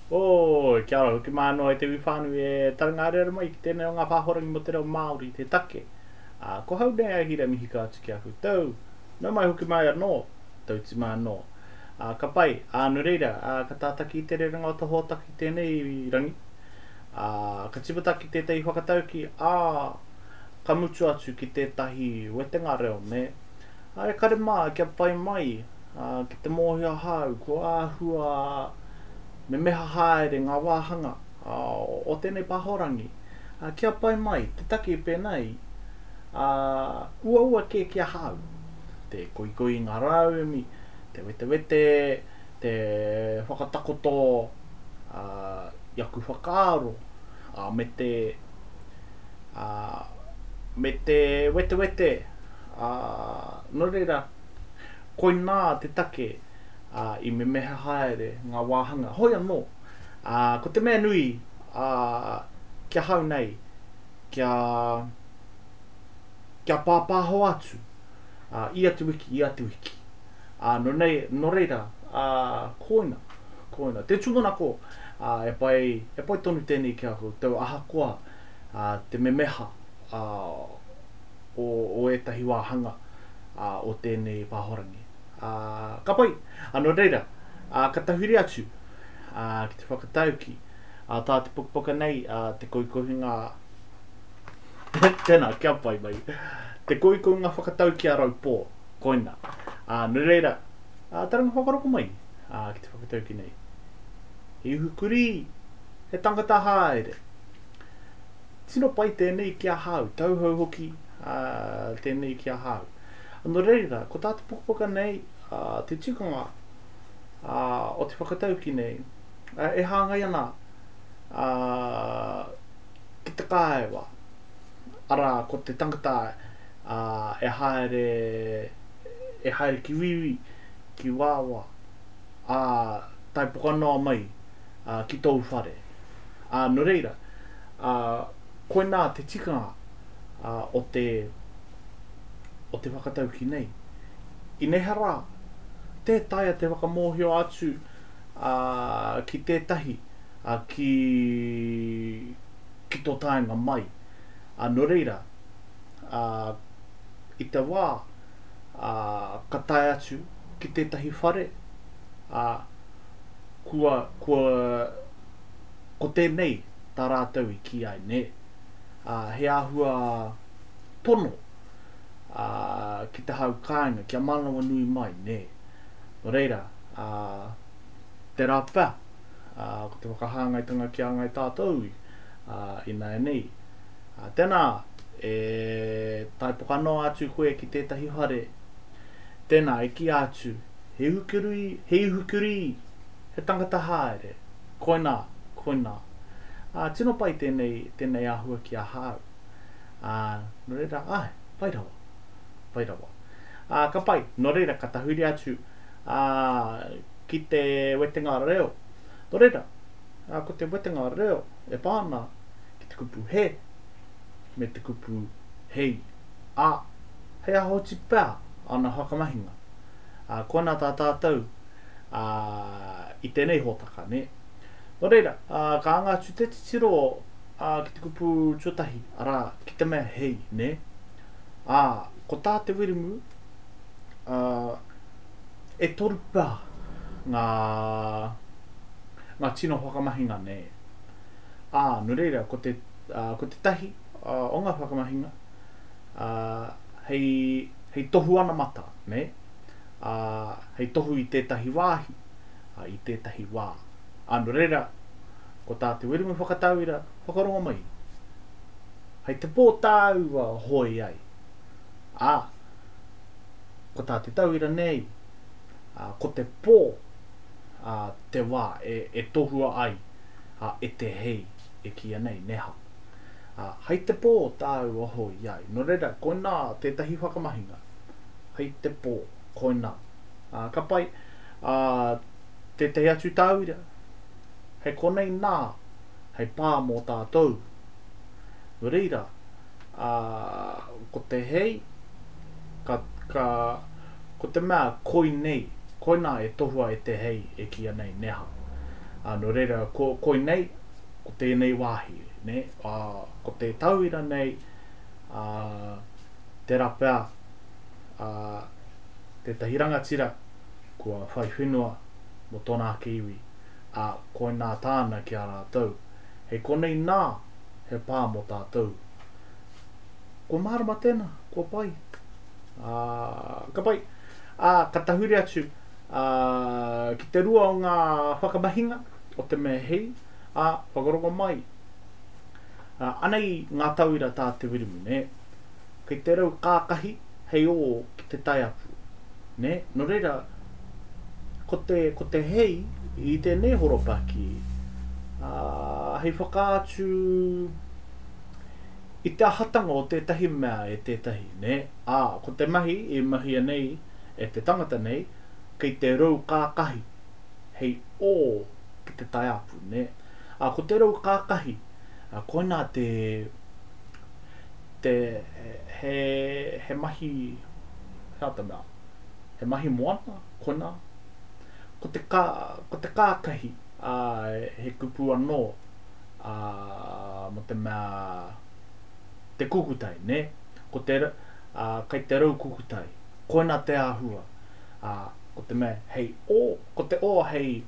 O, kia ora, hoki mānoa e te wiwhānu e taranga reira mai ki tēnei o ngā whāhorangi mo te reo Māori, te take. Ko hau nei a hira mihi ka atu ki aku. Tau, nau mai hoki mai anō, tau ti mānō. Ka pai, anu reira, ka tātaki i te reiranga o te hōtaki tēnei rangi. Ka tipataki tētai whakatau ki, ka mutu atu ki tētahi wetenga reo, me. E kare mā, kia pai mai, ki te mōhia hau, ko āhua me meha haere ngā wāhanga o tēnei pāhorangi. Kia pai mai, te take pēnei, ua ke kia hau. Te koikoi ngā rauemi, te wete, te whakatakoto, iaku whakaaro, me te wete, no reira, koina te take, I me meha haere ngā wāhanga. Hoi anō, ko te mea nui, kia hau nei, kia pāpāho atu, I atu wiki. No reira, koina. Te tūmana ko, e pai tonu tēnei ki ako, tau ahakoa, te me meha o etahi wāhanga o tēnei pāhorangi. Ka pai, no reira, ka tahuri atu, ki te whakatau ki, tā te pukapuka nei, te koikohinga, tēnā, kia pai mai, te koikohinga whakatau ki a raupō, koina. No reira, taranga whakaroko mai, ki te whakatau ki nei. He hukuri, he tangata haere. Tino pai tēnei kia hau, tauhau hoki, tēnei kia hau. No reira, ko tātu pukapuka nei, te tikanga o te whakatau ki nei, e hāngai ana ki te kāewa. Ara, ko te tangata e haere ki wiwi, ki wāwa, tai pokanoa mai ki tōu whare. No reira, koe nā te tikanga o te whakatau ki nei. I nei hara, tētaia te whakamōhio atu ki tētahi ki tō taenga mai. No reira, I te wā, ka tae atu ki tētahi whare, ko tēnei tā rātou I ki ai ne. He āhua tono, ki te hau kāinga, kia manawa nui mai, ne. No reira, te rāpā, ko te whakahāngaitanga ki a ngai tātou, I nai nei. Tēnā, tai pokanoa atu koe ki tētahi hare, tēnā e ki atu, he hukuri, he tangata haere, koina. Tino pai tēnei āhua ki a hau. No reira, pairawa. Ka pai, no reira, ka tahuri atu ki te wetenga reo. No reira, ko te wetenga reo, e pāna ki te kupu he, me te kupu hei. Hei aho ti pā, ana hakamahinga. Koina tā tātou I tēnei hōtaka, ne? No reira, ka anga atu te titiro ki te kupu tuatahi, ara ki te mea hei, ne? Ko tā te wirimu, e toru pā ngā tino whakamahinga, ne? No reira, ko te tahi o ngā whakamahinga, hei tohu ana mata, ne? Hei tohu I tētahi wāhi, I tētahi wā. No reira, ko tā te wirimu whakatauira, whakaronga mai. Hei te pōtāua hoi ai. Ko tā te tauira nei, ko te pō, te wā, e tohua ai, e te hei, e kia nei, neha. Hei te pō tāua hoi ai. No reira, koina tētahi whakamahinga. Hei te pō, koina. Ka pai, tētahi atu tāuira. Hei konei nā, hei pā mō tātou. No reira, ko te hei, ko te mea koi nei, koina e tohua e te hei e kia nei neha. no reira, ko nei, ko tēnei wāhi, ne? Ko te tauira nei, te rapea, te tahiranga tira, kua whai whenua mo tōna kiwi, koe nā tāna ki a rātou. Hei konei nā, he pā mo tātou. Ko marama tēnā, ko pai. Ka pai, ka tahuri atu, ki te rua o ngā whakamahinga, o te mea hei, whakarongo mai. Anei ngā tauira tā te wirimu, ne? Kei te rau kākahi, hei o ki te tai apu, ne? No reira, ko te hei, i tēnei horopaki, hei whakaatu, i te ahatanga o tētahi mea e tētahi, ne? Ko te mahi, e mahi anei, e te tangata nei, kei te rau kākahi, hei o ki te tai apu, ne? Ko te rau kākahi, koe nā he mahi, hata mea, he mahi moana, koe nā? Ko te kākahi, he kupu anō, mo te mea, te kukutai, ne? Kei te rau kukutai, koe nā te āhua, ko te mea, ko te o hei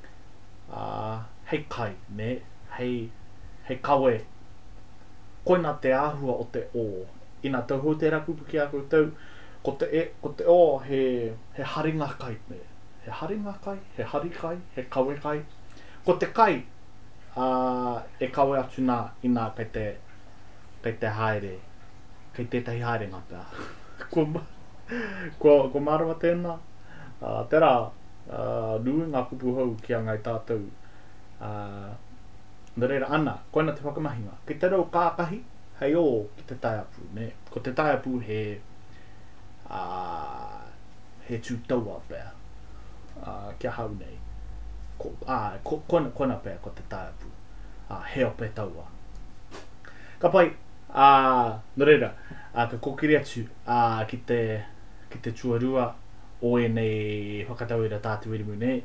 kai, ne? Hei kawe, koe nā te āhua o te o, ina tau hou te rakupu ki a koutou, ko te o he haringa kai, ne? He haringa kai, he hari kai, he kawe kai, ko te kai, e kawe atu nā, ina kei te haere, kei tētahi haere ngā pēr. Ko marawa tēnā. Tērā, nui ngā kupu hou ki a ngai tātou. Nā reira ana, koina te whakamahinga. Kei te rau kākahi, hei o ki te tai apu, ne? Ko te tai apu he tūtaua pēr. Kia hau nei. Koina pēr ko te tai apu. He ope taua. Ka pai, no reira, ka kokiri atu ki te tuarua o nei whakatauira tātu irimu nei.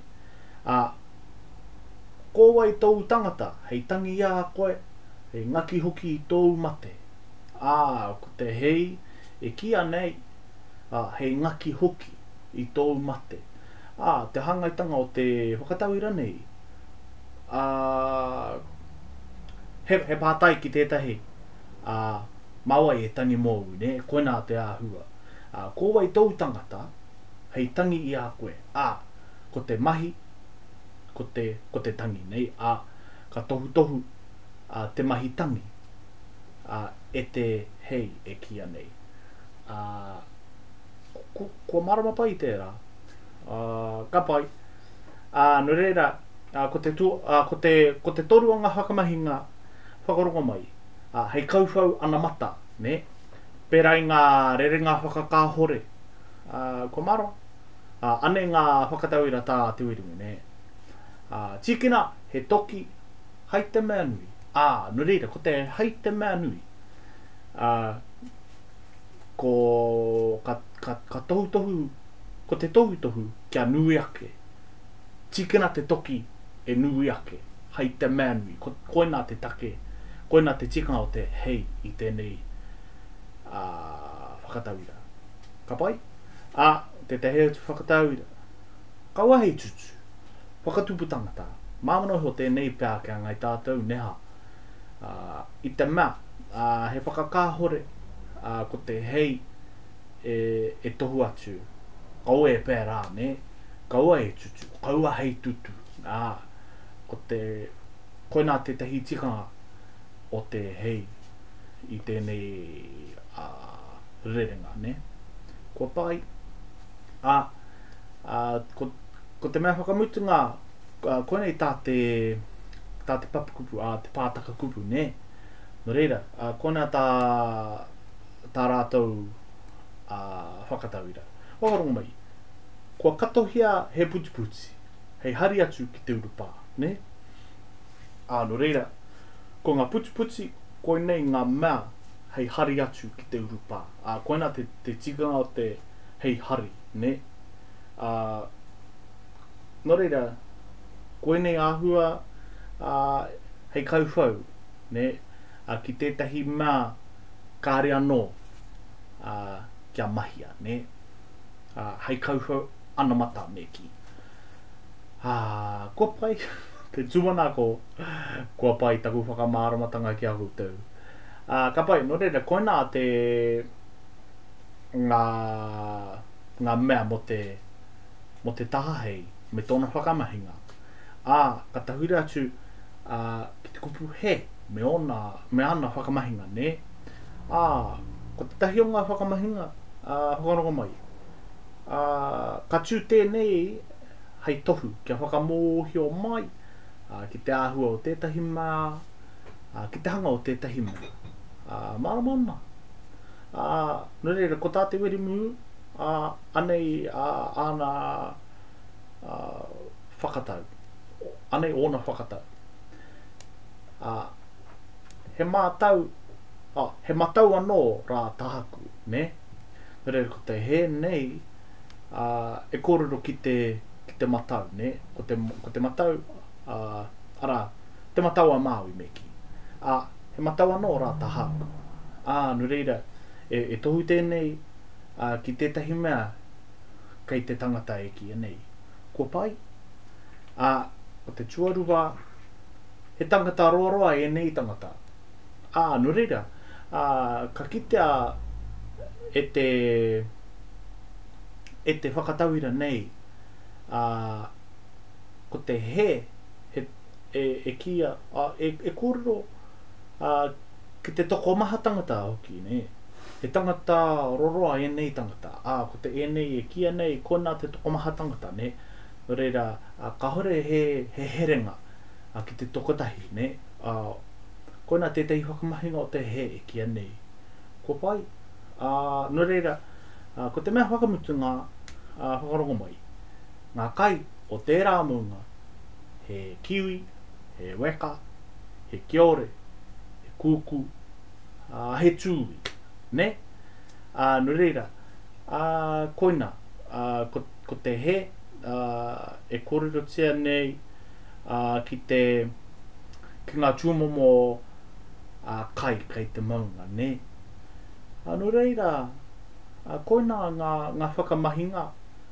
Ko wai tau tangata, hei tangi ia koe, hei ngaki hoki i tōu mate. Ko te hei, e kia nei, hei ngaki hoki i tōu mate. Te hangaitanga o te whakatauira nei. He pātai ki tētahi, maua e tangi mōu, ne? Koe nā te āhua. Ko wai tau tangata, hei tangi i a koe. Ko te mahi, ko te tangi, nei? Ka tohu, te mahi tangi, e te hei e kia nei. Ko marama pai tērā. Ka pai. No reira, ko te toruanga whakamahinga, whakarongo mai. Hei kauwhau ana mata, ne? Pērai ngā rerenga whakakāhore. Ko maro. Ane ngā whakatauira tā te wirimu, ne? Tikina, he toki, hai te mea nui. No reira, ko te hai te mea nui. Ka tohu, ko te tohu kia nui ake. Tikina te toki e nui ake. Hai te mea nui. Koe nā te take. Koe nā te tika o te hei i tēnei whakatauira. Ka pai? Te hei atu whakatauira. Ka wahi tutu. Whakatupu tangata. Māmano ho tēnei pēr kia ngai tātou neha. I te mea, he whakakāhore, ko te hei e tohu atu. Kaua e pērā, ne? Kaua e tutu. Kaua hei tutu. Koe nā te tahi tikanga o te hei i tēnei rerenga, ne? Kua pai, ko te mea whakamutunga, koe nei tā te papakupu, te pātaka kupu, ne? No reira, koe nā tā rātou whakatauira. Whakarongo mai, kua katohia he puti, hei hari atu ki te urupā, ne? No reira, ko ngā puti, koe nei ngā mea hei hari atu ki te urupā. Koe nā te tikanga o te hei hari, ne? No reira, koe nei āhua hei kauwhau, ne, ki tētahi mea kāre anō kia mahia, ne, hei kauwhau anamata me ki. Kua pai, te tūmana ko, kua pai taku whakamāramatanga ki a koutou. Ka pai, no reira, koina te ngā mea mo te taha hei, me tōna whakamahinga. Ka tahuira atu ki te kupu he, me ana whakamahinga, ne? Ko te tahi o ngā whakamahinga, whakarongo mai. Ka tū tēnei hei tohu, kia whakamōhio mai, ki te āhua o tētahi mea, ki te hanga o tētahi mea. Mana. No reira, ko tā te werimu, anei ana whakatau. Anei ona whakatau. He mātau, he matau anō rā tahaku, ne? No reira, ko te he nei, e kōrero ki te matau, ne? Ko te matau, te matau a Māui me ki. He matau anō rā tahaku. No reira, e tohu tēnei ki tētahi mea kei te tangata e ki anei. Kua pai? O te tuarua, he tangata roaroa e nei tangata. No reira, ka kitea e te whakatauira nei, ko te e kia, e kōrero ki te tokomaha tangata hoki, ne? He tangata roroa e nei tangata. Ko te e nei e kia nei, kona te tokomaha tangata, ne? No reira, ka hore he herenga ki te tokotahi, ne? Kona tētahi whakamahinga o te he e kia nei. Ko pai? No reira, ko te mea whakamutu ngā whakarongo mai. Ngā kai o tērā munga, he kiwi, he weka, he kiore, he kuku, he tūwi, ne? No reira, koina, ko te he, e kōrero tia nei ki ngā tūmomo kai te maunga, ne? No reira, koina ngā whakamahinga,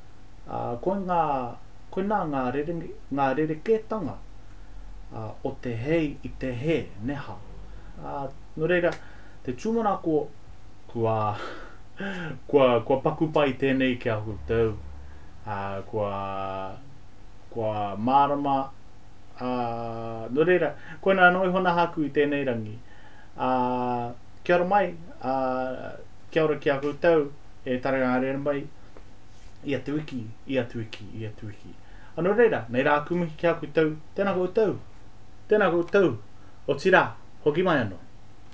koina ngā rerekētanga o te hei i te he, neha. No reira, te tūmana kua paku pai tēnei ki a koutou, kua mārama, no reira, koina anō hona haku i tēnei rangi. Kia ora mai, kia ora ki a koutou, e taranga rera mai, ia te wiki. No reira, nei rā kumuhi ki a koutou, tēnā koutou, o tira, hoki mai anō.